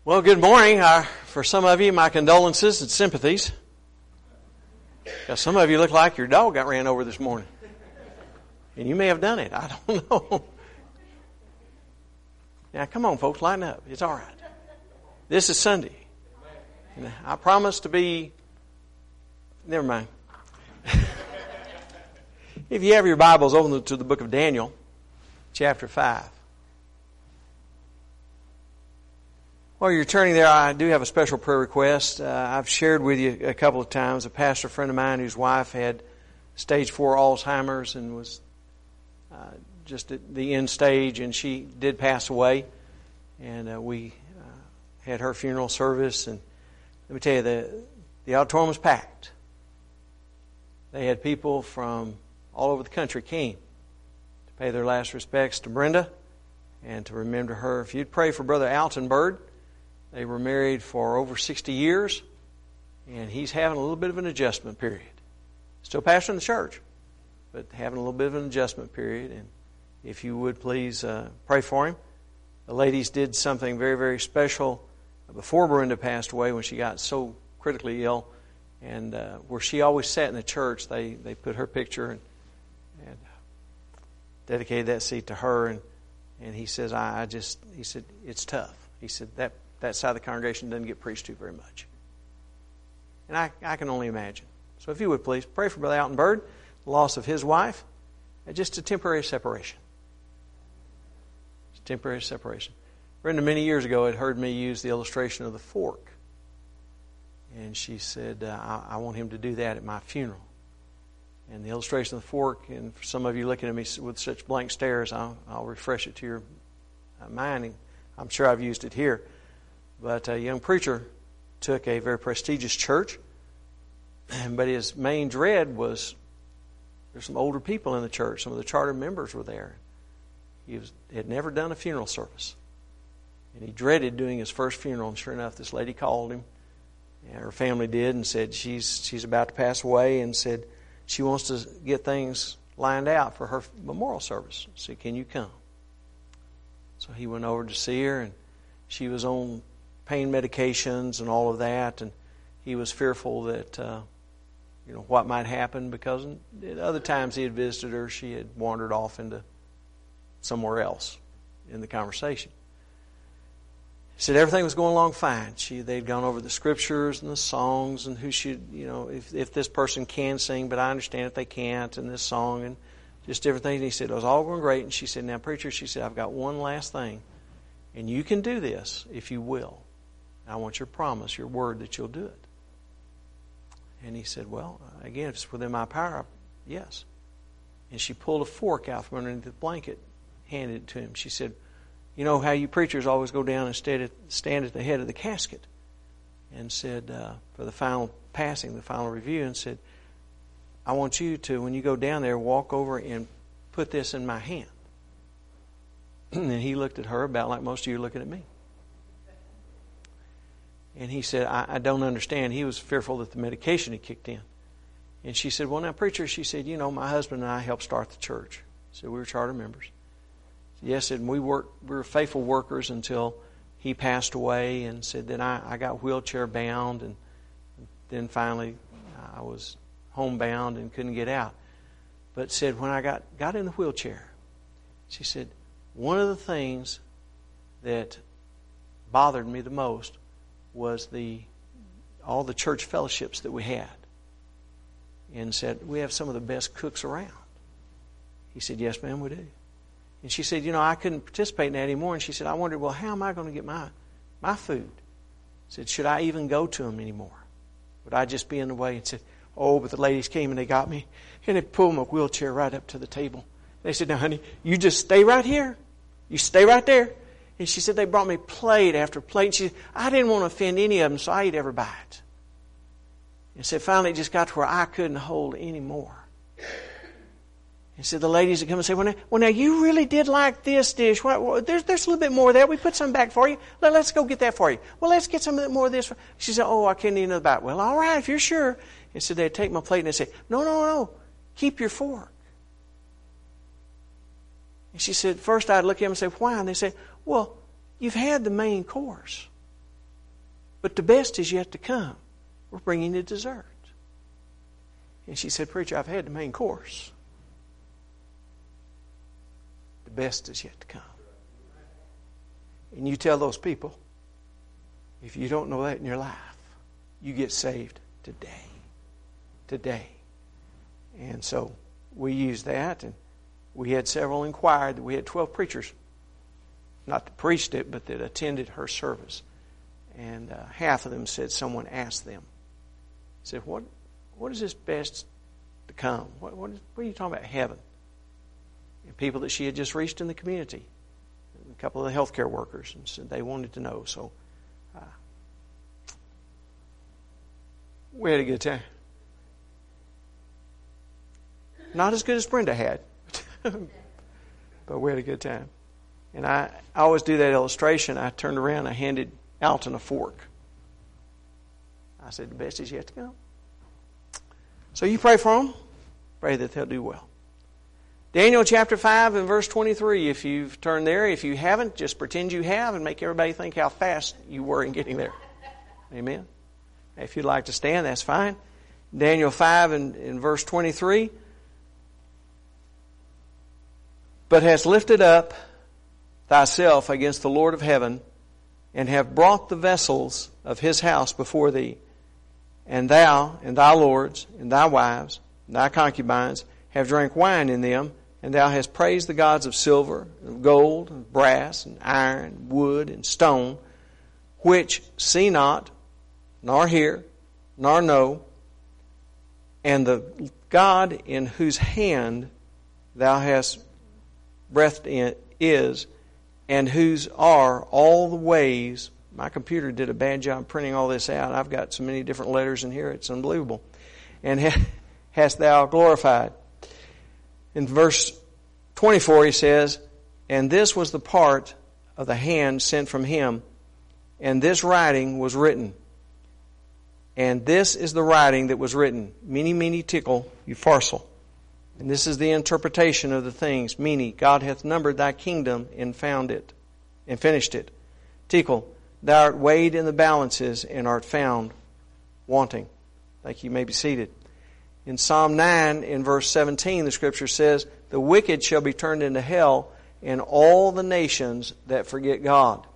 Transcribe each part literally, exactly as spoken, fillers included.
Well, good morning. Uh, for some of you, my condolences and sympathies. Because some of you look like your dog got ran over this morning. And you may have done it. I don't know. Now, come on, folks. Lighten up. It's all right. This is Sunday. And I promise to be... Never mind. If you have your Bibles, open to the book of Daniel, chapter five. While you're turning there, I do have a special prayer request. Uh, I've shared with you a couple of times. A pastor friend of mine whose wife had stage four Alzheimer's and was uh, just at the end stage, and she did pass away. And uh, we uh, had her funeral service, and let me tell you, the the auditorium was packed. They had people from all over the country came to pay their last respects to Brenda and to remember her. If you'd pray for Brother Alton Bird. They were married for over sixty years, and he's having a little bit of an adjustment period. Still pastoring the church, but having a little bit of an adjustment period. And if you would please uh, pray for him. The ladies did something very, very special before Brenda passed away when she got so critically ill. And uh, where she always sat in the church, they, they put her picture and, and dedicated that seat to her. And, and he says, I, I just, he said, it's tough. He said, that That side of the congregation doesn't get preached to very much. And I, I can only imagine. So if you would please, pray for Brother Alton Bird, the loss of his wife, and just a temporary separation. Just a temporary separation. Brenda, many years ago, had heard me use the illustration of the fork. And she said, uh, I, I want him to do that at my funeral. And the illustration of the fork, and for some of you looking at me with such blank stares, I'll, I'll refresh it to your mind. I'm sure I've used it here. But a young preacher took a very prestigious church, but his main dread was there's some older people in the church. Some of the charter members were there. He was, had never done a funeral service, and he dreaded doing his first funeral. And sure enough, this lady called him, and her family did, and said she's she's about to pass away, and said she wants to get things lined out for her memorial service. I said, "Can you come?" So he went over to see her, and she was on pain medications and all of that, and he was fearful that uh, you know what might happen, because at other times he had visited her, she had wandered off into somewhere else in the conversation. He said everything was going along fine. She they'd gone over the scriptures and the songs and who should you know if if this person can sing, but I understand if they can't, and this song and just different things. And he said it was all going great, and she said, "Now, preacher," she said, "I've got one last thing, and you can do this if you will. I want your promise, your word that you'll do it." And he said, "Well, again, if it's within my power, yes." And she pulled a fork out from underneath the blanket, handed it to him. She said, "You know how you preachers always go down and stand at, stand at the head of the casket?" And said, uh, for the final passing, the final review, and said, "I want you to, when you go down there, walk over and put this in my hand." And he looked at her about like most of you are looking at me. And he said, I, I don't understand. He was fearful that the medication had kicked in. And she said, "Well, now, preacher," she said, "you know, my husband and I helped start the church." So we were charter members. Yes, and we worked, we were faithful workers until he passed away. And said, then I, I got wheelchair bound. And then finally I was homebound and couldn't get out. But said, when I got, got in the wheelchair, she said, one of the things that bothered me the most was the all the church fellowships that we had. And said, we have some of the best cooks around. He said, "Yes, ma'am, we do." And she said, you know, I couldn't participate in that anymore. And she said, I wondered, well, how am I going to get my, my food? Said, should I even go to them anymore? Would I just be in the way? And said, oh, but the ladies came and they got me. And they pulled my wheelchair right up to the table. They said, "Now, honey, you just stay right here. You stay right there." And she said, they brought me plate after plate. And she said, I didn't want to offend any of them, so I ate every bite. And said, finally it just got to where I couldn't hold any more. And said, the ladies would come and say, well now, well, now you really did like this dish. Well, well, there's, there's a little bit more of that. We put some back for you. Let, let's go get that for you. Well, let's get some more of this. She said, oh, I can't eat another bite. Well, all right, if you're sure. And so they'd take my plate and they'd say, no, no, no, keep your fork. And she said, first I'd look at them and say, why? And they say, well, you've had the main course. But the best is yet to come. We're bringing the dessert. And she said, Preacher, I've had the main course. The best is yet to come. And you tell those people, if you don't know that in your life, you get saved today. Today. And so we used that, and we had several inquired. We had twelve preachers, not that preached it, but that attended her service. And uh, half of them said someone asked them, said, what what is this best to come? What, what, is, what are you talking about, heaven? And people that she had just reached in the community, a couple of the healthcare workers, and said they wanted to know. So uh, we had a good time. Not as good as Brenda had, but we had a good time. And I, I always do that illustration. I turned around and I handed Alton a fork. I said, the best is yet to come. So you pray for them. Pray that they'll do well. Daniel chapter five and verse twenty-three. If you've turned there, if you haven't, just pretend you have and make everybody think how fast you were in getting there. Amen. If you'd like to stand, that's fine. Daniel five and in verse twenty-three. But hast lifted up thyself against the Lord of heaven, and have brought the vessels of his house before thee. And thou, and thy lords, and thy wives, and thy concubines, have drank wine in them, and thou hast praised the gods of silver, and of gold, and brass, and iron, and wood, and stone, which see not, nor hear, nor know, and the God in whose hand thou hast breath in is, and whose are all the ways. My computer did a bad job printing all this out. I've got so many different letters in here, it's unbelievable. And hast thou glorified. In verse twenty-four he says, and this was the part of the hand sent from him, and this writing was written. And this is the writing that was written. Mene, mene, tekel, upharsin. And this is the interpretation of the things. Mene, God hath numbered thy kingdom and found it, and finished it. Tekel, thou art weighed in the balances and art found wanting. Thank you. You may be seated. In Psalm nine, in verse seventeen, the Scripture says, the wicked shall be turned into hell, and all the nations that forget God.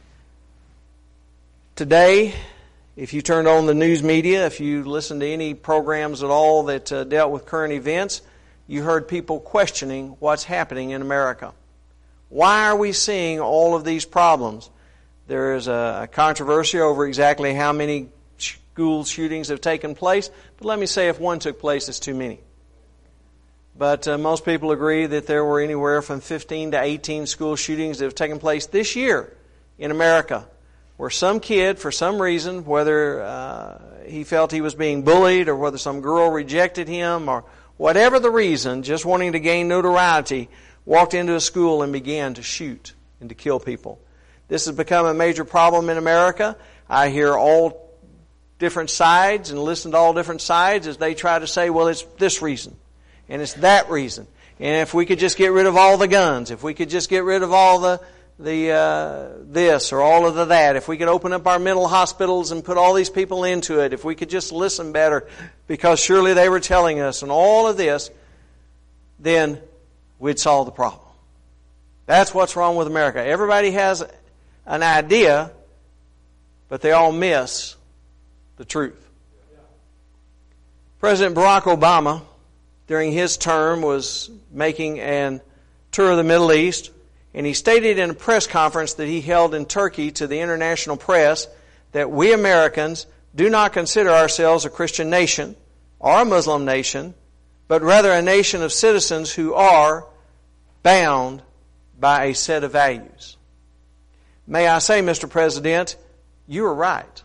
Today, if you turned on the news media, if you listened to any programs at all that uh, dealt with current events, you heard people questioning what's happening in America. Why are we seeing all of these problems? There is a controversy over exactly how many school shootings have taken place, but let me say if one took place, it's too many. But uh, most people agree that there were anywhere from fifteen to eighteen school shootings that have taken place this year in America, where some kid, for some reason, whether uh, he felt he was being bullied or whether some girl rejected him or whatever the reason, just wanting to gain notoriety, walked into a school and began to shoot and to kill people. This has become a major problem in America. I hear all different sides and listen to all different sides as they try to say, well, it's this reason and it's that reason. And if we could just get rid of all the guns, if we could just get rid of all the the uh, this or all of the that, if we could open up our mental hospitals and put all these people into it, if we could just listen better, because surely they were telling us, and all of this, then we'd solve the problem. That's what's wrong with America. Everybody has an idea, but they all miss the truth. President Barack Obama, during his term, was making a tour of the Middle East, and he stated in a press conference that he held in Turkey to the international press that we Americans do not consider ourselves a Christian nation or a Muslim nation, but rather a nation of citizens who are bound by a set of values. May I say, Mister President, you are right.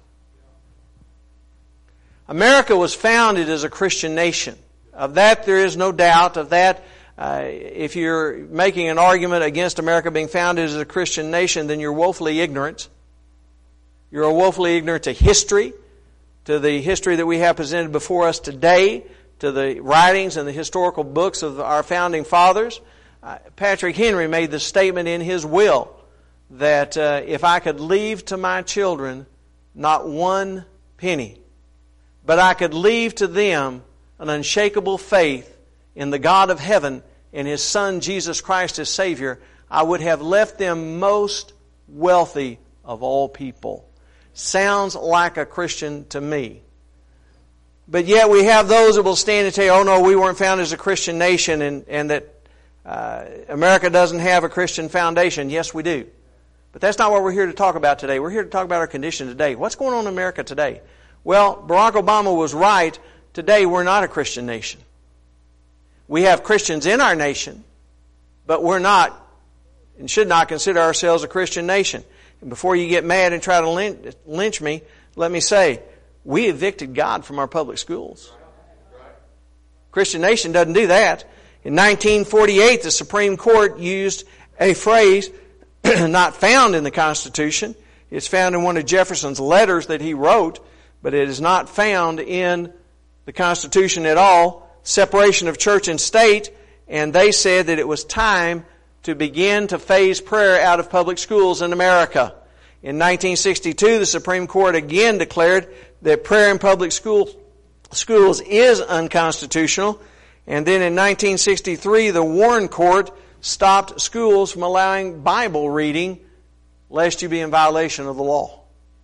America was founded as a Christian nation. Of that there is no doubt. Of that, uh, if you're making an argument against America being founded as a Christian nation, then you're woefully ignorant. You're woefully ignorant to history, to the history that we have presented before us today, to the writings and the historical books of our founding fathers. Uh, Patrick Henry made the statement in his will that uh, if I could leave to my children not one penny. But I could leave to them an unshakable faith in the God of heaven and His Son Jesus Christ as Savior. I would have left them most wealthy of all people. Sounds like a Christian to me. But yet we have those that will stand and tell you, oh no, we weren't founded as a Christian nation, and, and that uh, America doesn't have a Christian foundation. Yes, we do. But that's not what we're here to talk about today. We're here to talk about our condition today. What's going on in America today? Well, Barack Obama was right. Today we're not a Christian nation. We have Christians in our nation, but we're not and should not consider ourselves a Christian nation. And before you get mad and try to lynch, lynch me, let me say, we evicted God from our public schools. Christian nation doesn't do that. In nineteen forty-eight, the Supreme Court used a phrase not found in the Constitution. It's found in one of Jefferson's letters that he wrote, but it is not found in the Constitution at all. Separation of church and state, and they said that it was time to begin to phase prayer out of public schools in America. In nineteen sixty-two, the Supreme Court again declared that prayer in public school, schools is unconstitutional. And then in nineteen sixty-three, the Warren Court stopped schools from allowing Bible reading lest you be in violation of the law.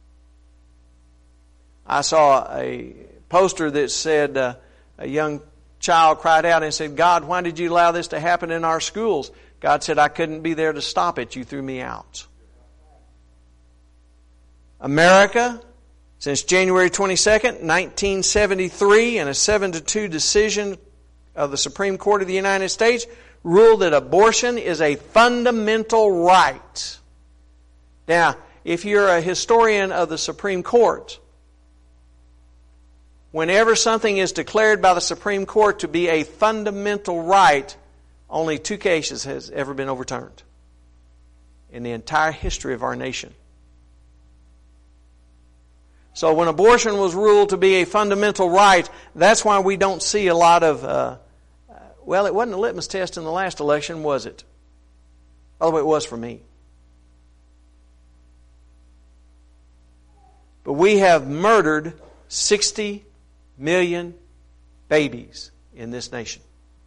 I saw a poster that said, uh, a young child cried out and said, God, why did you allow this to happen in our schools? God said, I couldn't be there to stop it. You threw me out. America, since January twenty-second, nineteen seventy-three, in a seven to two decision of the Supreme Court of the United States, ruled that abortion is a fundamental right. Now, if you're a historian of the Supreme Court, whenever something is declared by the Supreme Court to be a fundamental right, only two cases has ever been overturned in the entire history of our nation. So when abortion was ruled to be a fundamental right, that's why we don't see a lot of, uh, well, it wasn't a litmus test in the last election, was it? Although it was for me. But we have murdered sixty million babies in this nation.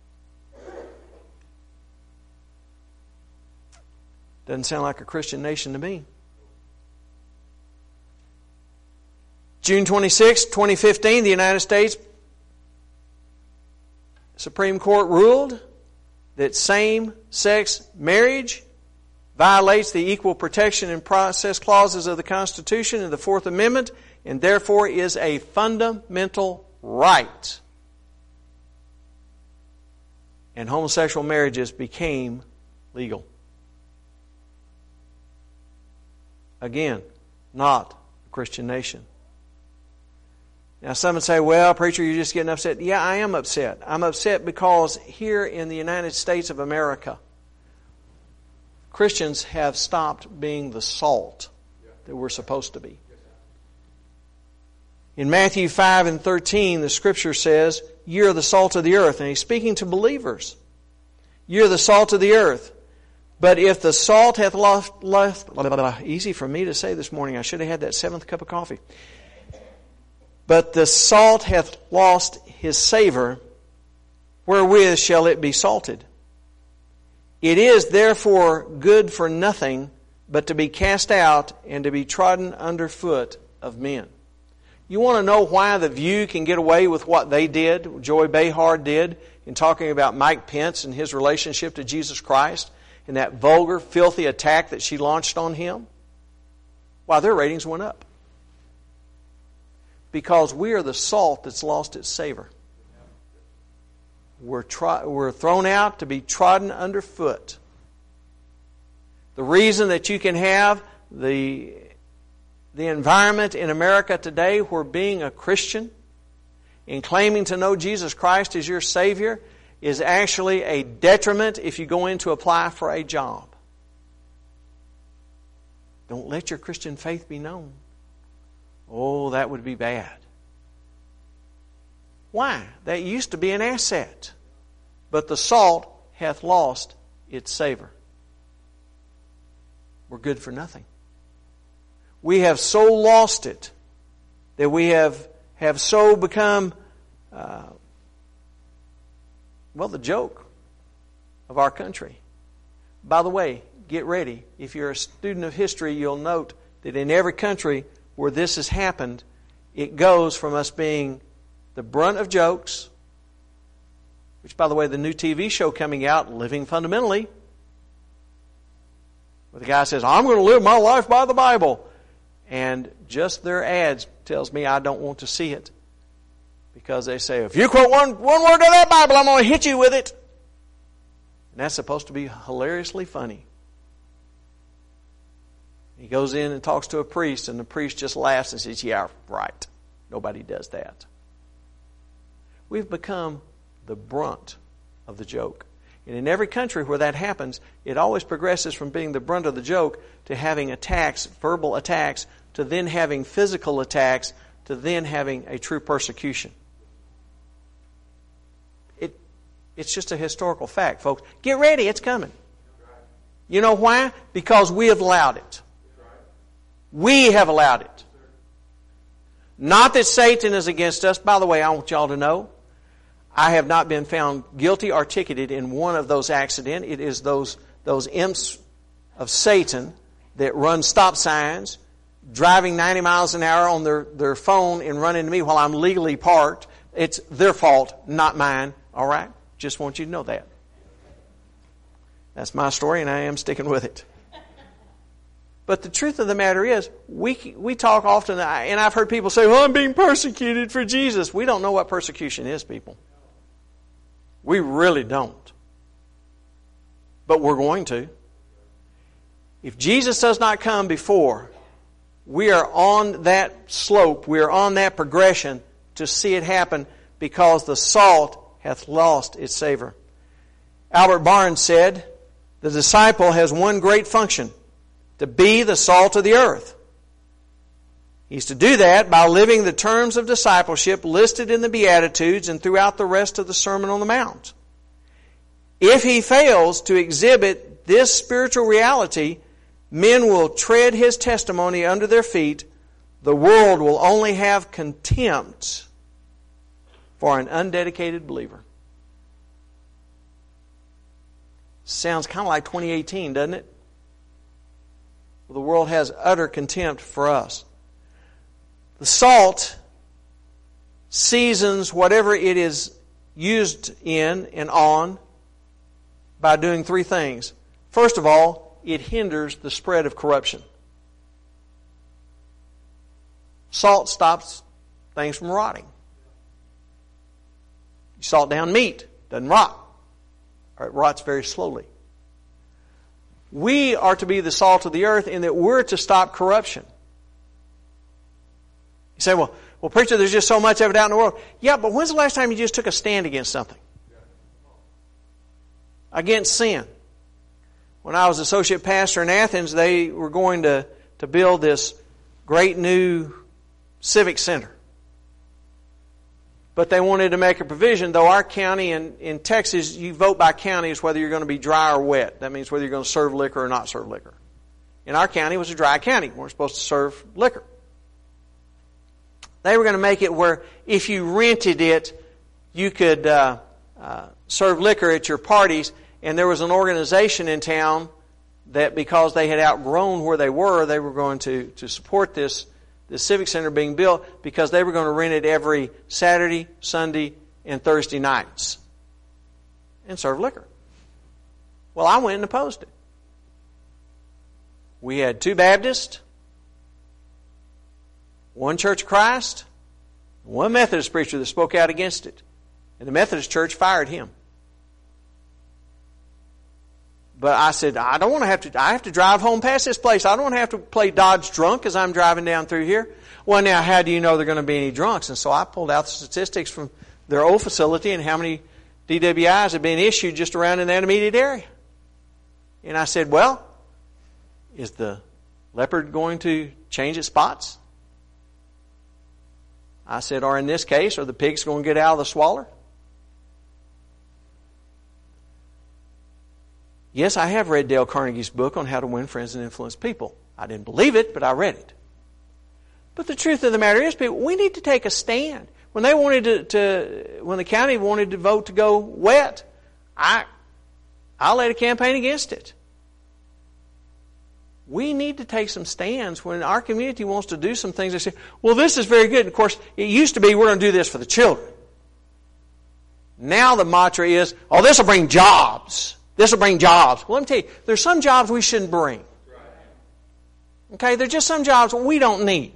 Doesn't sound like a Christian nation to me. June twenty-sixth, twenty fifteen, the United States Supreme Court ruled that same-sex marriage violates the equal protection and process clauses of the Constitution and the Fourth Amendment, and therefore is a fundamental right. And homosexual marriages became legal. Again, not a Christian nation. Now some would say, well, preacher, you're just getting upset. Yeah, I am upset. I'm upset because here in the United States of America, Christians have stopped being the salt that we're supposed to be. In Matthew five and thirteen, the Scripture says, you're the salt of the earth. And He's speaking to believers. You're the salt of the earth. But if the salt hath lost, lost blah, blah, blah, easy for me to say this morning. I should have had that seventh cup of coffee. But the salt hath lost his savor, wherewith shall it be salted? It is therefore good for nothing, but to be cast out and to be trodden under foot of men. You want to know why The View can get away with what they did, Joy Behar did, in talking about Mike Pence and his relationship to Jesus Christ, and that vulgar, filthy attack that she launched on him? Why, their ratings went up. Because we are the salt that's lost its savor. We're, tro- we're thrown out to be trodden underfoot. The reason that you can have the, the environment in America today where being a Christian and claiming to know Jesus Christ as your Savior is actually a detriment if you go in to apply for a job. Don't let your Christian faith be known. Oh, that would be bad. Why? That used to be an asset. But the salt hath lost its savor. We're good for nothing. We have so lost it that we have, have so become, uh, well, the joke of our country. By the way, get ready. If you're a student of history, you'll note that in every country where this has happened, it goes from us being the brunt of jokes, which, by the way, the new T V show coming out, Living Fundamentally, where the guy says, I'm going to live my life by the Bible. And just their ads tells me I don't want to see it. Because they say, if you quote one, one word of that Bible, I'm going to hit you with it. And that's supposed to be hilariously funny. He goes in and talks to a priest, and the priest just laughs and says, yeah, right. Nobody does that. We've become the brunt of the joke. And in every country where that happens, it always progresses from being the brunt of the joke to having attacks, verbal attacks, to then having physical attacks, to then having a true persecution. It, it's just a historical fact, folks. Get ready, it's coming. You know why? Because we have allowed it. We have allowed it. Not that Satan is against us. By the way, I want y'all to know, I have not been found guilty or ticketed in one of those accidents. It is those, those imps of Satan that run stop signs, driving ninety miles an hour on their, their phone and run into me while I'm legally parked. It's their fault, not mine. All right? Just want you to know that. That's my story, and I am sticking with it. But the truth of the matter is, we we talk often, and I've heard people say, well, I'm being persecuted for Jesus. We don't know what persecution is, people. We really don't. But we're going to. If Jesus does not come before, we are on that slope, we are on that progression to see it happen because the salt hath lost its savor. Albert Barnes said, the disciple has one great function, to be the salt of the earth. He's to do that by living the terms of discipleship listed in the Beatitudes and throughout the rest of the Sermon on the Mount. If he fails to exhibit this spiritual reality, men will tread his testimony under their feet. The world will only have contempt for an undedicated believer. Sounds kind of like twenty eighteen, doesn't it? The world has utter contempt for us. The salt seasons whatever it is used in and on by doing three things. First of all, it hinders the spread of corruption. Salt stops things from rotting. You salt down meat, doesn't rot, or it rots very slowly. We are to be the salt of the earth in that we're to stop corruption. You say, well, well, preacher, there's just so much of it out in the world. Yeah, but when's the last time you just took a stand against something? Against sin. When I was associate pastor in Athens, they were going to, to build this great new civic center. But they wanted to make a provision, though our county in, in Texas, you vote by counties whether you're going to be dry or wet. That means whether you're going to serve liquor or not serve liquor. In our county, it was a dry county. We weren't supposed to serve liquor. They were going to make it where if you rented it, you could uh, uh, serve liquor at your parties. And there was an organization in town that because they had outgrown where they were, they were going to, to support this the Civic Center being built because they were going to rent it every Saturday, Sunday, and Thursday nights and serve liquor. Well, I went and opposed it. We had two Baptists, one Church of Christ, one Methodist preacher that spoke out against it. And the Methodist church fired him. But I said, I don't want to have to, I have to drive home past this place. I don't want to have to play Dodge drunk as I'm driving down through here. Well, now, how do you know there are going to be any drunks? And so I pulled out the statistics from their old facility and how many D W Is have been issued just around in that immediate area. And I said, well, is the leopard going to change its spots? I said, or in this case, are the pigs going to get out of the swaller? Yes, I have read Dale Carnegie's book on how to win friends and influence people. I didn't believe it, but I read it. But the truth of the matter is, people, we need to take a stand. When they wanted to, to when the county wanted to vote to go wet, I, I led a campaign against it. We need to take some stands when our community wants to do some things. They say, well, this is very good. And of course, it used to be, we're going to do this for the children. Now the mantra is, oh, this will bring jobs. This will bring jobs. Well, let me tell you, there's some jobs we shouldn't bring. Okay, there's just some jobs we don't need.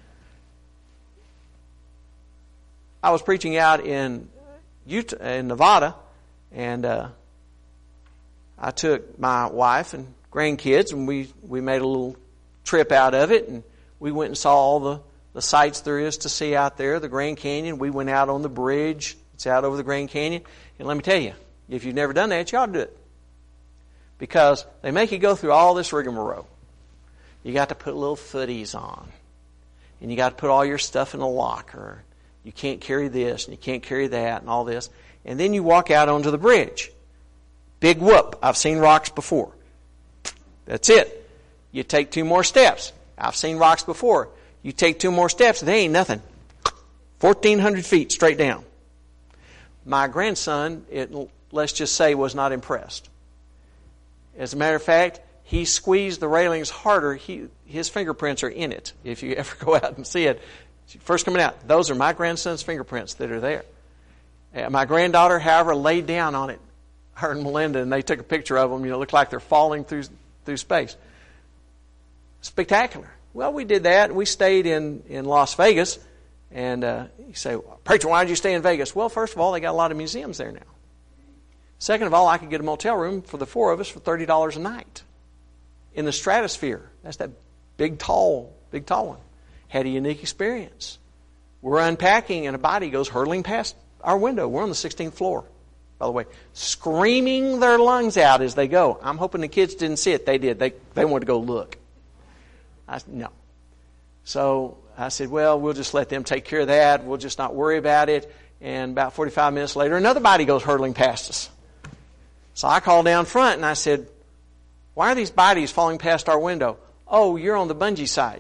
I was preaching out in Utah, in Nevada, and uh, I took my wife and grandkids, and we, we made a little trip out of it, and we went and saw all the, the sights there is to see out there, the Grand Canyon. We went out on the bridge. It's out over the Grand Canyon. And let me tell you, if you've never done that, you ought to do it. Because they make you go through all this rigmarole. You got to put little footies on. And you got to put all your stuff in a locker. You can't carry this and you can't carry that and all this. And then you walk out onto the bridge. Big whoop. I've seen rocks before. That's it. You take two more steps. I've seen rocks before. You take two more steps, they ain't nothing. fourteen hundred feet straight down. My grandson, it, let's just say, was not impressed. As a matter of fact, he squeezed the railings harder. He, his fingerprints are in it. If you ever go out and see it, first coming out, those are my grandson's fingerprints that are there. Uh, my granddaughter, however, laid down on it, her and Melinda, and they took a picture of them. You know, look like they're falling through through space. Spectacular. Well, we did that. We stayed in, in Las Vegas. And uh, you say, preacher, why did you stay in Vegas? Well, first of all, they got a lot of museums there now. Second of all, I could get a motel room for the four of us for thirty dollars a night. In the Stratosphere. That's that big, tall, big, tall one. Had a unique experience. We're unpacking and a body goes hurtling past our window. We're on the sixteenth floor, by the way. Screaming their lungs out as they go. I'm hoping the kids didn't see it. They did. They, they wanted to go look. I said, no. So I said, well, we'll just let them take care of that. We'll just not worry about it. And about forty-five minutes later, another body goes hurtling past us. So I called down front and I said, why are these bodies falling past our window? Oh, you're on the bungee side.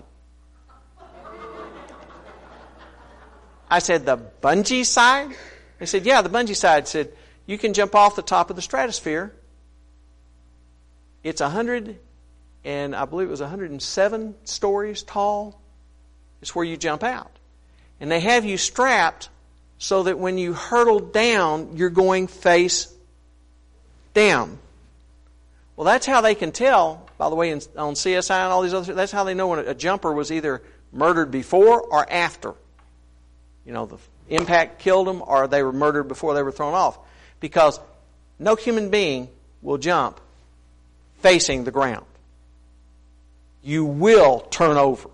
I said, the bungee side? They said, yeah, the bungee side. I said, you can jump off the top of the Stratosphere. It's a hundred, and I believe it was one hundred seven stories tall. It's where you jump out. And they have you strapped so that when you hurtle down, you're going face down. Well, that's how they can tell, by the way, in, on C S I and all these other, that's how they know when a, a jumper was either murdered before or after. You know, the impact killed them or they were murdered before they were thrown off. Because no human being will jump facing the ground. You will turn over.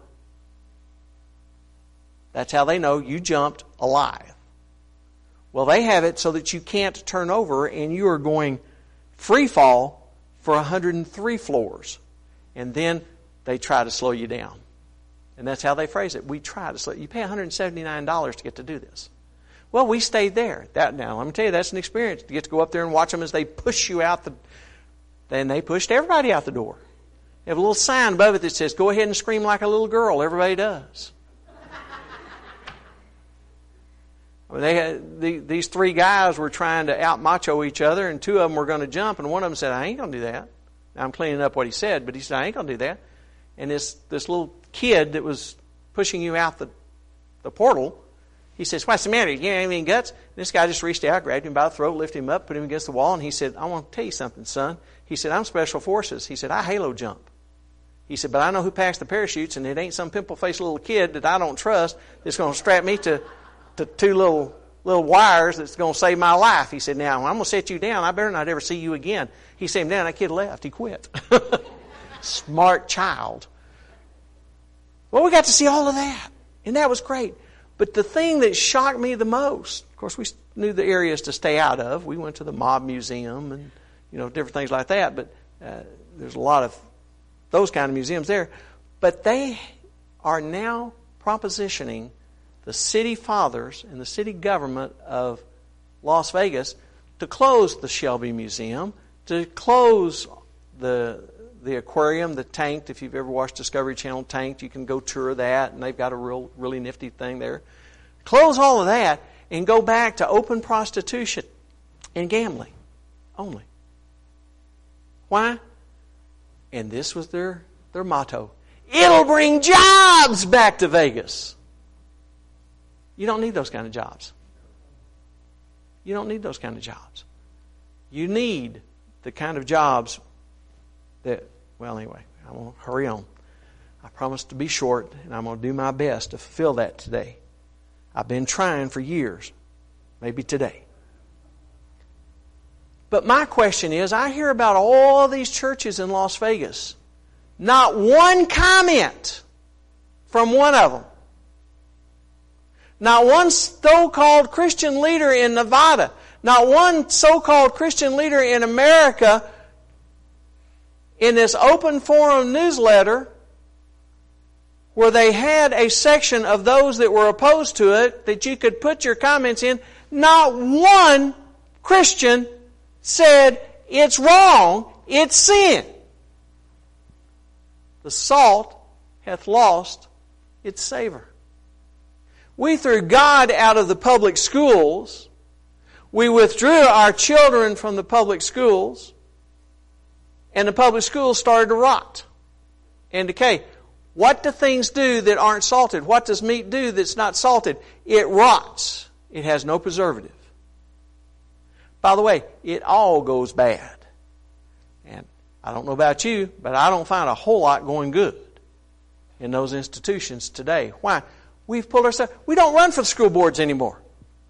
That's how they know you jumped alive. Well, they have it so that you can't turn over and you are going free fall for one hundred three floors. And then they try to slow you down. And that's how they phrase it. We try to slow you. You pay one hundred seventy-nine dollars to get to do this. Well, we stayed there. That now, let me tell you, that's an experience to get to go up there and watch them as they push you out the. Then they pushed everybody out the door. They have a little sign above it that says, "Go ahead and scream like a little girl." Everybody does. I mean, they had, the, these three guys were trying to out-macho each other, and two of them were going to jump, and one of them said, I ain't going to do that. Now, I'm cleaning up what he said, but he said, I ain't going to do that. And this this little kid that was pushing you out the, the portal, he says, what's the matter? You ain't have any guts? And this guy just reached out, grabbed him by the throat, lifted him up, put him against the wall, and he said, I want to tell you something, son. He said, I'm Special Forces. He said, I halo jump. He said, but I know who packs the parachutes, and it ain't some pimple-faced little kid that I don't trust that's going to strap me to to two little little wires that's going to save my life. He said, now, I'm going to set you down. I better not ever see you again. He set him down. That kid left. He quit. Smart child. Well, we got to see all of that. And that was great. But the thing that shocked me the most, of course, we knew the areas to stay out of. We went to the Mob Museum and, you know, different things like that. But uh, there's a lot of those kind of museums there. But they are now propositioning the city fathers and the city government of Las Vegas to close the Shelby Museum, to close the the aquarium, the Tanked. If you've ever watched Discovery Channel Tanked, you can go tour that, and they've got a real, really nifty thing there. Close all of that and go back to open prostitution and gambling only. Why? And this was their, their motto. It'll bring jobs back to Vegas. You don't need those kind of jobs. You don't need those kind of jobs. You need the kind of jobs that, well, anyway, I'm going to hurry on. I promised to be short, and I'm going to do my best to fulfill that today. I've been trying for years, maybe today. But my question is, I hear about all these churches in Las Vegas. Not one comment from one of them. Not one so-called Christian leader in Nevada. Not one so-called Christian leader in America in this open forum newsletter where they had a section of those that were opposed to it that you could put your comments in. Not one Christian said it's wrong, it's sin. The salt hath lost its savor. We threw God out of the public schools. We withdrew our children from the public schools. And the public schools started to rot and decay. What do things do that aren't salted? What does meat do that's not salted? It rots. It has no preservative. By the way, it all goes bad. And I don't know about you, but I don't find a whole lot going good in those institutions today. Why? We've pulled ourselves. We don't run for the school boards anymore.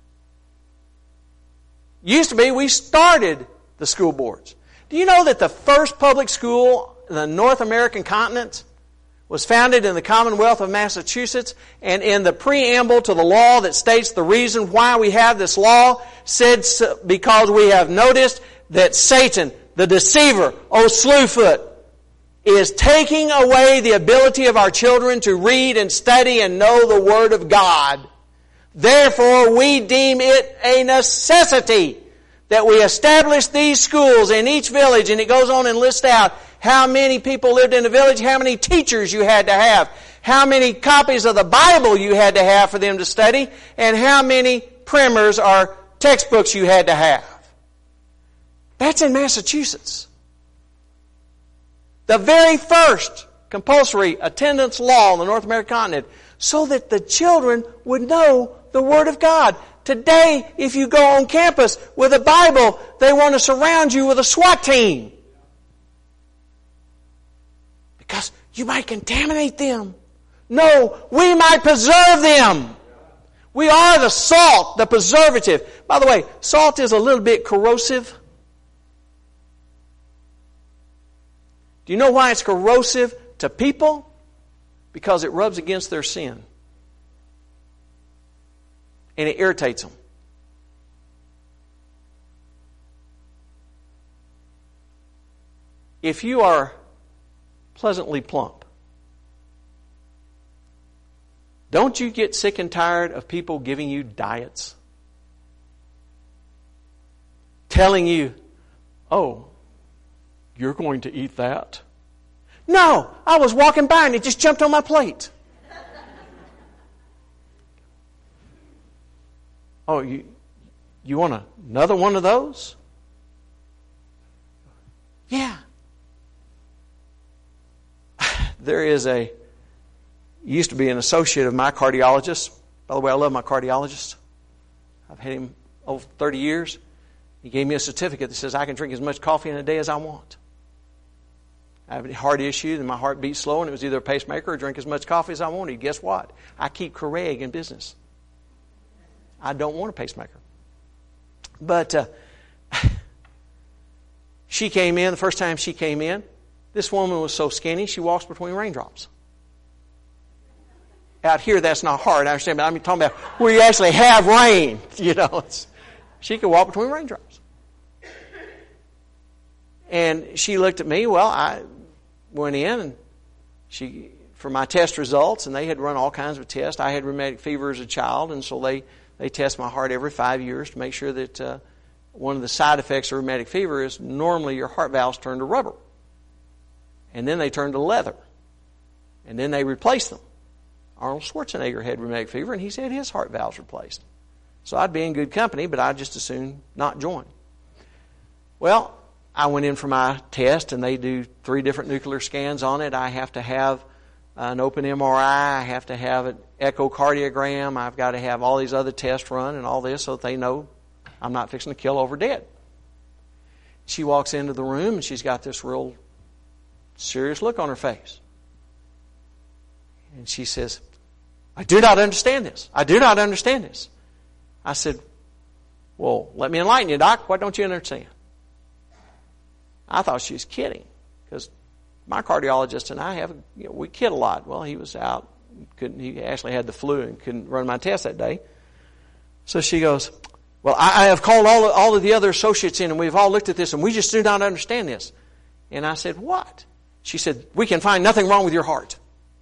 Used to be, we started the school boards. Do you know that the first public school in the North American continent was founded in the Commonwealth of Massachusetts, and in the preamble to the law that states the reason why we have this law said because we have noticed that Satan, the deceiver, O Slewfoot, is taking away the ability of our children to read and study and know the Word of God. Therefore, we deem it a necessity that we establish these schools in each village, and it goes on and lists out how many people lived in the village, how many teachers you had to have, how many copies of the Bible you had to have for them to study, and how many primers or textbooks you had to have. That's in Massachusetts. The very first compulsory attendance law on the North American continent, so that the children would know the Word of God. Today, if you go on campus with a Bible, they want to surround you with a SWAT team. Because you might contaminate them. No, we might preserve them. We are the salt, the preservative. By the way, salt is a little bit corrosive. Do you know why it's corrosive to people? Because it rubs against their sin. And it irritates them. If you are pleasantly plump, don't you get sick and tired of people giving you diets? Telling you, oh, you're going to eat that? No, I was walking by and it just jumped on my plate. Oh, you you want another one of those? Yeah. There is a, used to be an associate of my cardiologist. By the way, I love my cardiologist. I've had him over thirty years. He gave me a certificate that says I can drink as much coffee in a day as I want. I have a heart issue and my heart beats slow, and it was either a pacemaker or drink as much coffee as I wanted. Guess what? I keep Keurig in business. I don't want a pacemaker. But uh, she came in, the first time she came in, this woman was so skinny, she walks between raindrops. Out here, that's not hard, I understand, but I'm talking about where you actually have rain. You know, it's, she could walk between raindrops. And she looked at me. Well, I went in and she for my test results, and they had run all kinds of tests. I had rheumatic fever as a child, and so they, they test my heart every five years to make sure that uh, one of the side effects of rheumatic fever is normally your heart valves turn to rubber. And then they turned to leather. And then they replaced them. Arnold Schwarzenegger had rheumatic fever, and he's had his heart valves replaced. So I'd be in good company, but I'd just as soon not join. Well, I went in for my test, and they do three different nuclear scans on it. I have to have an open M R I. I have to have an echocardiogram. I've got to have all these other tests run and all this so that they know I'm not fixing to kill over dead. She walks into the room, and she's got this real serious look on her face. And she says, I do not understand this. I do not understand this. I said, well, let me enlighten you, Doc. What don't you understand? I thought she was kidding, because my cardiologist and I have, you know, we kid a lot. Well, he was out, couldn't. He actually had the flu and couldn't run my test that day. So she goes, well, I, I have called all of, all of the other associates in, and we've all looked at this, and we just do not understand this. And I said, what? She said, we can find nothing wrong with your heart.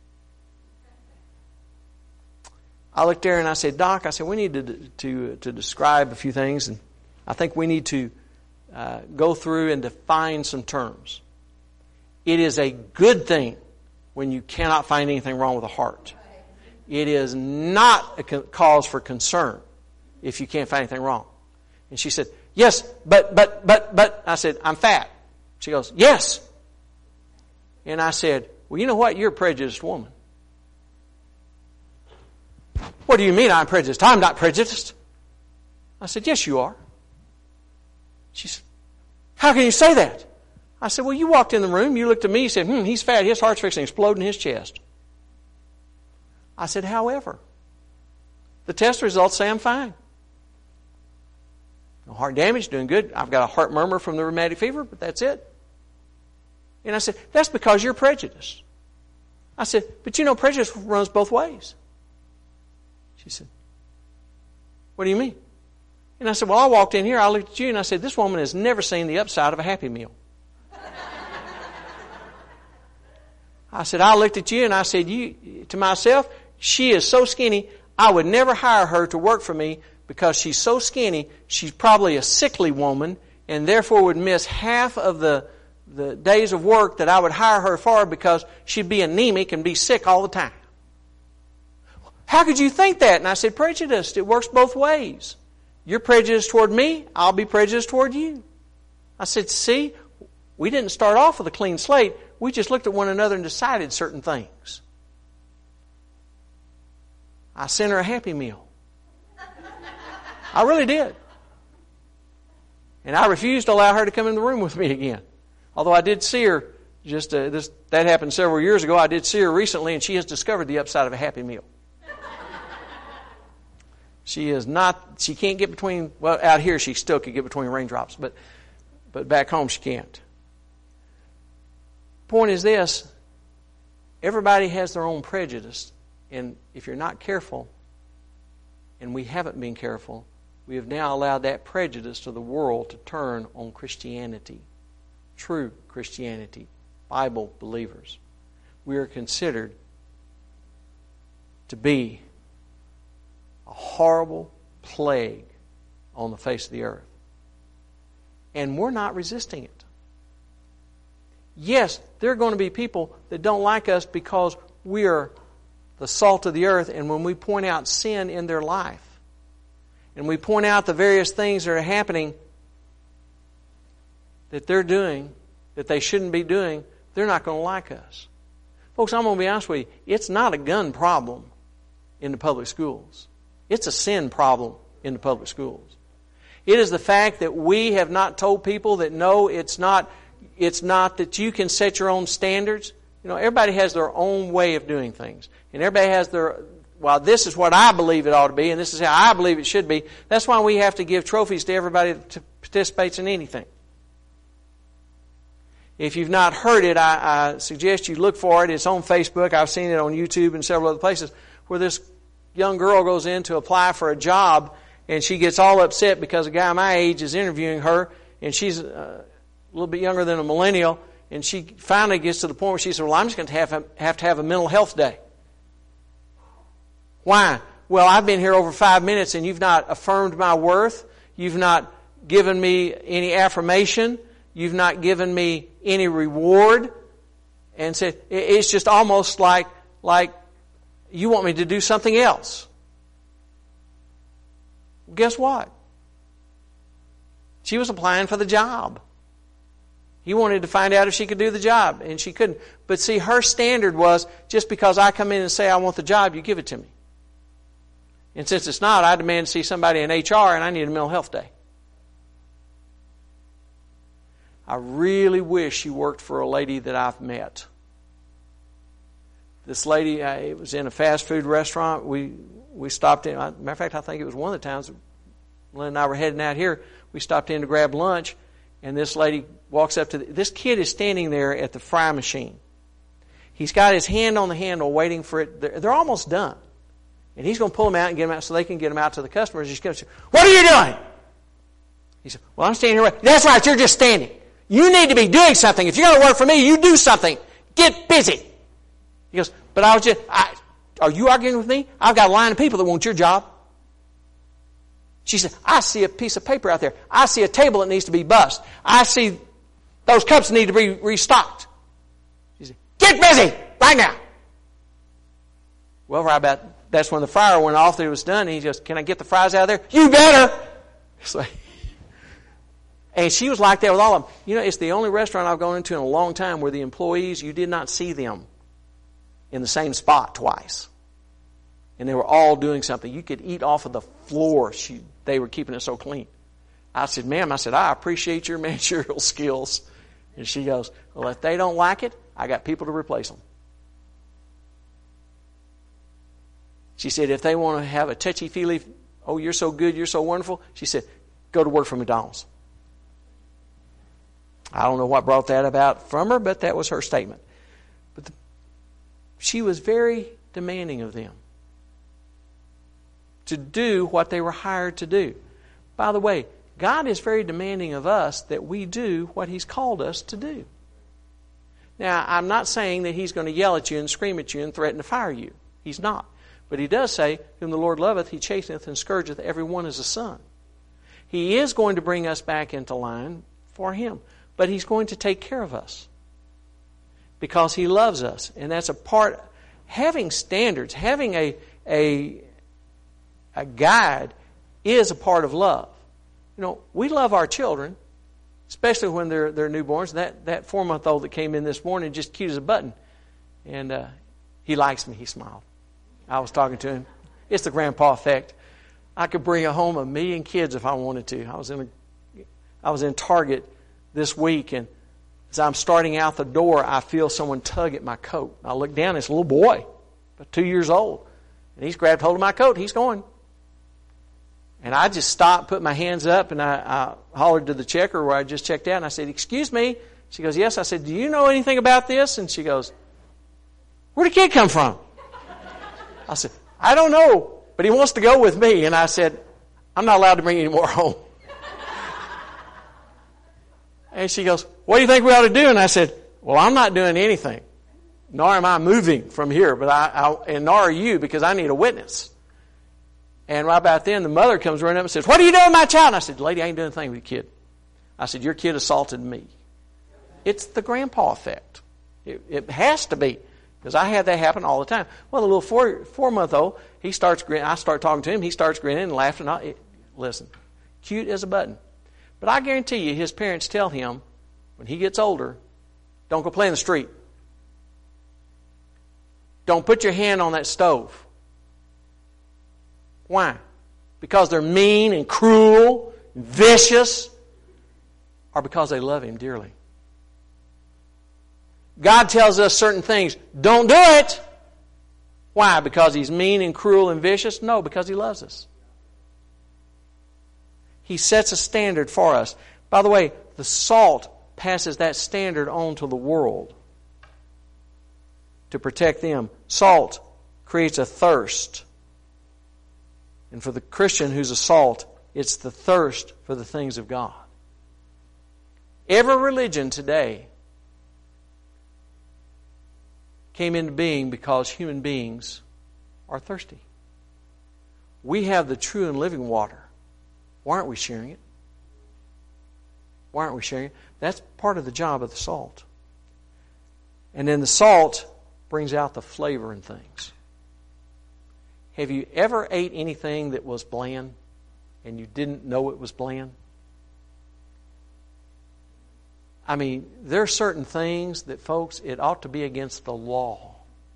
I looked there and I said, Doc, I said, we need to to to describe a few things, and I think we need to uh, go through and define some terms. It is a good thing when you cannot find anything wrong with the heart. It is not a cause for concern if you can't find anything wrong. And she said, yes, but, but, but, but. I said, I'm fat. She goes, yes. And I said, well, you know what? You're a prejudiced woman. What do you mean I'm prejudiced? I'm not prejudiced. I said, yes, you are. She said, how can you say that? I said, well, you walked in the room, you looked at me, you said, hmm, he's fat, his heart's fixing to explode in his chest. I said, however, the test results say I'm fine. No heart damage, doing good. I've got a heart murmur from the rheumatic fever, but that's it. And I said, that's because you're prejudiced. I said, but you know, prejudice runs both ways. She said, what do you mean? And I said, well, I walked in here, I looked at you, and I said, this woman has never seen the upside of a Happy Meal. I said, I looked at you, and I said, you to myself, she is so skinny, I would never hire her to work for me because she's so skinny, she's probably a sickly woman, and therefore would miss half of the, the days of work that I would hire her for because she'd be anemic and be sick all the time. How could you think that? And I said, prejudiced. It works both ways. You're prejudiced toward me, I'll be prejudiced toward you. I said, see, we didn't start off with a clean slate. We just looked at one another and decided certain things. I sent her a Happy Meal. I really did. And I refused to allow her to come in the room with me again. Although I did see her, just uh, this that happened several years ago, I did see her recently, and she has discovered the upside of a Happy Meal. She is not, she can't get between, well, out here she still can get between raindrops, but but back home she can't. Point is this, everybody has their own prejudice, and if you're not careful, and we haven't been careful, we have now allowed that prejudice to the world to turn on Christianity, true Christianity, Bible believers. We are considered to be a horrible plague on the face of the earth. And we're not resisting it. Yes, there are going to be people that don't like us because we are the salt of the earth, and when we point out sin in their life, and we point out the various things that are happening that they're doing, that they shouldn't be doing, they're not going to like us. Folks, I'm going to be honest with you. It's not a gun problem in the public schools. It's a sin problem in the public schools. It is the fact that we have not told people that no, it's not, it's not that you can set your own standards. You know, everybody has their own way of doing things. And everybody has their, well, this is what I believe it ought to be, and this is how I believe it should be. That's why we have to give trophies to everybody that participates in anything. If you've not heard it, I, I suggest you look for it. It's on Facebook. I've seen it on YouTube and several other places where this young girl goes in to apply for a job, and she gets all upset because a guy my age is interviewing her, and she's uh, a little bit younger than a millennial, and she finally gets to the point where she says, well, I'm just going to have, have to have a mental health day. Why? Well, I've been here over five minutes, and you've not affirmed my worth. You've not given me any affirmation. You've not given me any reward. and said, it's just almost like, like you want me to do something else. Guess what? She was applying for the job. He wanted to find out if she could do the job, and she couldn't. But see, her standard was, just because I come in and say I want the job, you give it to me. And since it's not, I demand to see somebody in H R, and I need a mental health day. I really wish she worked for a lady that I've met. This lady, uh, it was in a fast food restaurant. We we stopped in. Matter of fact, I think it was one of the times Lynn and I were heading out here. We stopped in to grab lunch, and this lady walks up to the, this kid is standing there at the fry machine. He's got his hand on the handle, waiting for it. They're, they're almost done, and he's going to pull them out and get them out so they can get them out to the customers. She goes, "What are you doing?" He said, "Well, I'm standing here." That's right. You're just standing. You need to be doing something. If you're going to work for me, you do something. Get busy. He goes, "But I was just, I, are you arguing with me? I've got a line of people that want your job." She said, "I see a piece of paper out there. I see a table that needs to be bussed. I see those cups need to be restocked." She said, "Get busy right now." Well, right about, that's when the fryer went off that it was done. And he goes, "Can I get the fries out of there?" "You better." So, and she was like that with all of them. You know, it's the only restaurant I've gone into in a long time where the employees, you did not see them in the same spot twice. And they were all doing something. You could eat off of the floor. She, they were keeping it so clean. I said, "Ma'am," I said, "I appreciate your managerial skills." And she goes, "Well, if they don't like it, I got people to replace them." She said, "If they want to have a touchy-feely, oh, you're so good, you're so wonderful," she said, "go to work for McDonald's." I don't know what brought that about from her, but that was her statement. But the, she was very demanding of them to do what they were hired to do. By the way, God is very demanding of us that we do what He's called us to do. Now, I'm not saying that He's going to yell at you and scream at you and threaten to fire you. He's not. But He does say, "Whom the Lord loveth, He chasteneth and scourgeth every one as a son." He is going to bring us back into line for Him. But He's going to take care of us because He loves us. And that's a part, having standards, having a, a, a guide is a part of love. You know, we love our children, especially when they're, they're newborns. That, that four-month-old that came in this morning just cute as a button. And uh, he likes me. He smiled. I was talking to him. It's the grandpa effect. I could bring home a million kids if I wanted to. I was in a, I was in Target this week, and as I'm starting out the door, I feel someone tug at my coat. I look down, it's a little boy, about two years old, and he's grabbed hold of my coat. He's going. And I just stopped, put my hands up, and I, I hollered to the checker where I just checked out, and I said, "Excuse me." She goes, "Yes." I said, "Do you know anything about this?" And she goes, "Where'd the kid come from?" I said, "I don't know, but he wants to go with me." And I said, "I'm not allowed to bring any more home." And she goes, "What do you think we ought to do?" And I said, "Well, I'm not doing anything, nor am I moving from here, but I, I and nor are you, because I need a witness." And right about then, the mother comes running up and says, "What are you doing with my child?" And I said, "Lady, I ain't doing a thing with your kid." I said, "Your kid assaulted me." It's the grandpa effect. It, it has to be, because I have that happen all the time. Well, the little four, four-month-old, he starts grinning. I start talking to him. He starts grinning and laughing. I, listen, cute as a button. But I guarantee you, his parents tell him, when he gets older, don't go play in the street. Don't put your hand on that stove. Why? Because they're mean and cruel, and vicious, or because they love him dearly? God tells us certain things. Don't do it. Why? Because He's mean and cruel and vicious? No, because He loves us. He sets a standard for us. By the way, the salt passes that standard on to the world to protect them. Salt creates a thirst. And for the Christian who's a salt, it's the thirst for the things of God. Every religion today came into being because human beings are thirsty. We have the true and living water. Why aren't we sharing it? Why aren't we sharing it? That's part of the job of the salt. And then the salt brings out the flavor in things. Have you ever ate anything that was bland and you didn't know it was bland? I mean, there are certain things that, folks, it ought to be against the law.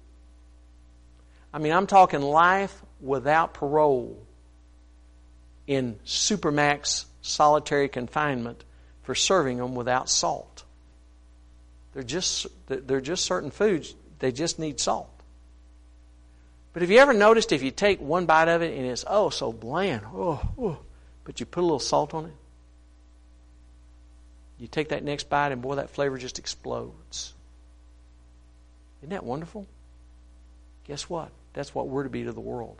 I mean, I'm talking life without parole in supermax solitary confinement for serving them without salt. They're just, they're just certain foods, they just need salt. But have you ever noticed if you take one bite of it and it's, oh, so bland, oh, oh, but you put a little salt on it? You take that next bite and boy, that flavor just explodes. Isn't that wonderful? Guess what? That's what we're to be to the world.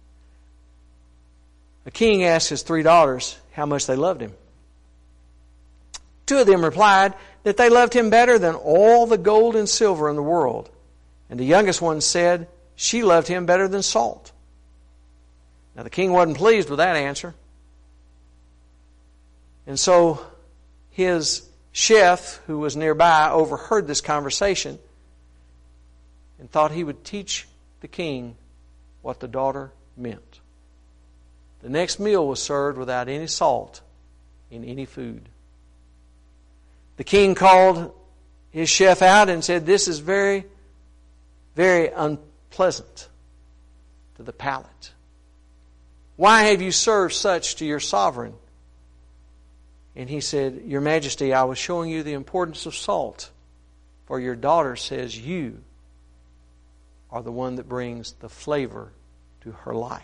A king asked his three daughters how much they loved him. Two of them replied that they loved him better than all the gold and silver in the world. And the youngest one said she loved him better than salt. Now the king wasn't pleased with that answer. And so his chef, who was nearby, overheard this conversation and thought he would teach the king what the daughter meant. The next meal was served without any salt in any food. The king called his chef out and said, "This is very, very unpleasant to the palate. Why have you served such to your sovereign?" And he said, "Your Majesty, I was showing you the importance of salt, for your daughter says you are the one that brings the flavor to her life.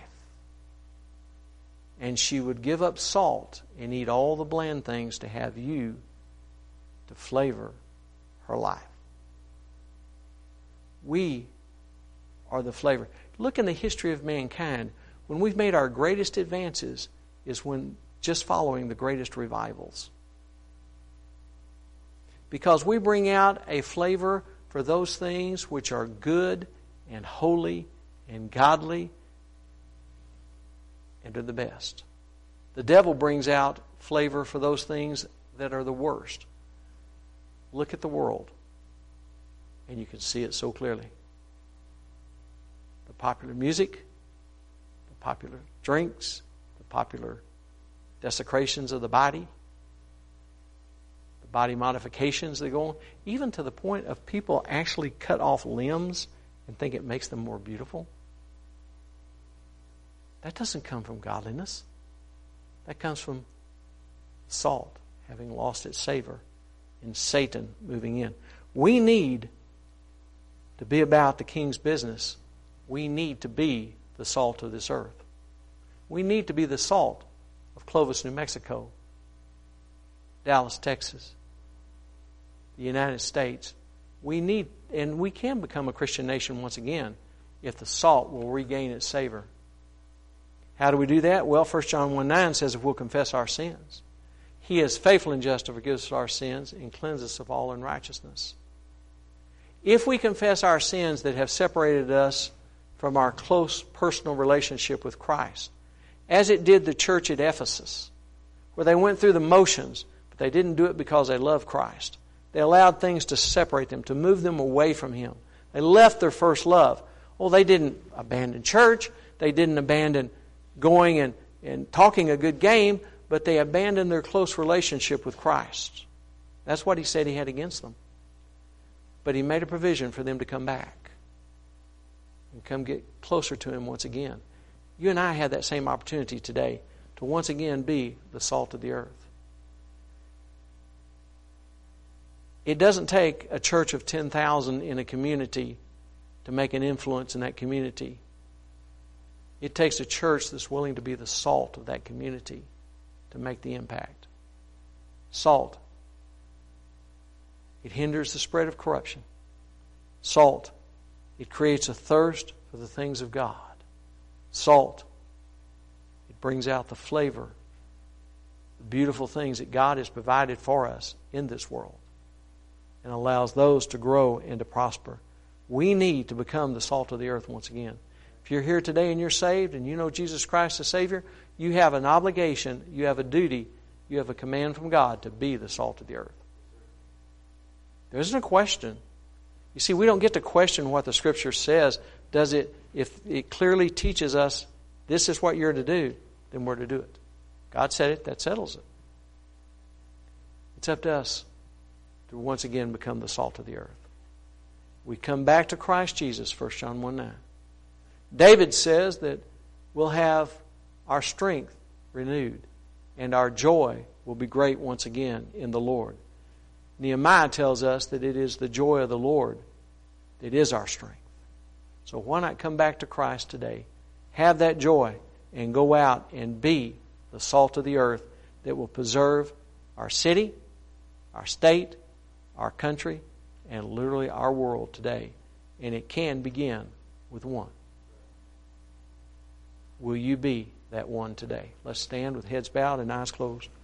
And she would give up salt and eat all the bland things to have you to flavor her life." We are the flavor. Look in the history of mankind. When we've made our greatest advances is when just following the greatest revivals. Because we bring out a flavor for those things which are good and holy and godly and are the best. The devil brings out flavor for those things that are the worst. Look at the world, and you can see it so clearly. The popular music, the popular drinks, the popular desecrations of the body, the body modifications that go on, even to the point of people actually cut off limbs and think it makes them more beautiful. That doesn't come from godliness. That comes from salt having lost its savor and Satan moving in. We need to be about the king's business. We need to be the salt of this earth. We need to be the salt of Clovis, New Mexico, Dallas, Texas, the United States. We need, and we can become a Christian nation once again if the salt will regain its savor. How do we do that? Well, First John one nine says if we'll confess our sins, He is faithful and just to forgive us our sins and cleanse us of all unrighteousness. If we confess our sins that have separated us from our close personal relationship with Christ, as it did the church at Ephesus, where they went through the motions, but they didn't do it because they loved Christ. They allowed things to separate them, to move them away from Him. They left their first love. Well, they didn't abandon church. They didn't abandon going and, and talking a good game, but they abandoned their close relationship with Christ. That's what He said He had against them. But He made a provision for them to come back and come get closer to Him once again. You and I have that same opportunity today to once again be the salt of the earth. It doesn't take a church of ten thousand in a community to make an influence in that community. It takes a church that's willing to be the salt of that community to make the impact. Salt. It hinders the spread of corruption. Salt. It creates a thirst for the things of God. Salt. It brings out the flavor, the beautiful things that God has provided for us in this world and allows those to grow and to prosper. We need to become the salt of the earth once again. If you're here today and you're saved and you know Jesus Christ as Savior, you have an obligation, you have a duty, you have a command from God to be the salt of the earth. There isn't a question. You see, we don't get to question what the Scripture says. Does it, if it clearly teaches us this is what you're to do, then we're to do it. God said it, that settles it. It's up to us to once again become the salt of the earth. We come back to Christ Jesus, First John one nine. David says that we'll have our strength renewed and our joy will be great once again in the Lord. Nehemiah tells us that it is the joy of the Lord that is our strength. So why not come back to Christ today, have that joy, and go out and be the salt of the earth that will preserve our city, our state, our country, and literally our world today. And it can begin with one. Will you be that one today? Let's stand with heads bowed and eyes closed.